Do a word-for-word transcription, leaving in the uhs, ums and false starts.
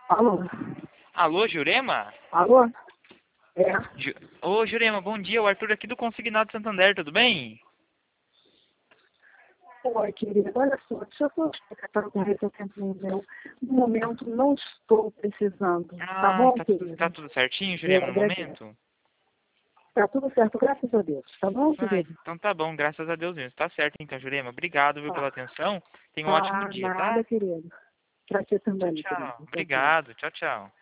Alô? Alô, Jurema? Alô? É. Ju... Ô, Jurema, bom dia. O Arthur aqui do Consignado Santander, tudo bem? Oi, querida. Olha só, deixa eu só explicar para o seu tempo meu. No momento, não estou precisando. Ah, Tá bom, tá, querida? tudo, tá tudo certinho, Eu Jurema, no agradeço. momento? Tá tudo certo, graças a Deus. Tá bom, Ah, querida? então tá bom, graças a Deus mesmo. Tá certo então, Jurema. Obrigado, viu, Tá. pela atenção. Tenha um ótimo Tá, dia, tá? nada, querida. Pra você Tchau, também, querida. tchau. Tchau, tchau. Obrigado. Tchau, tchau.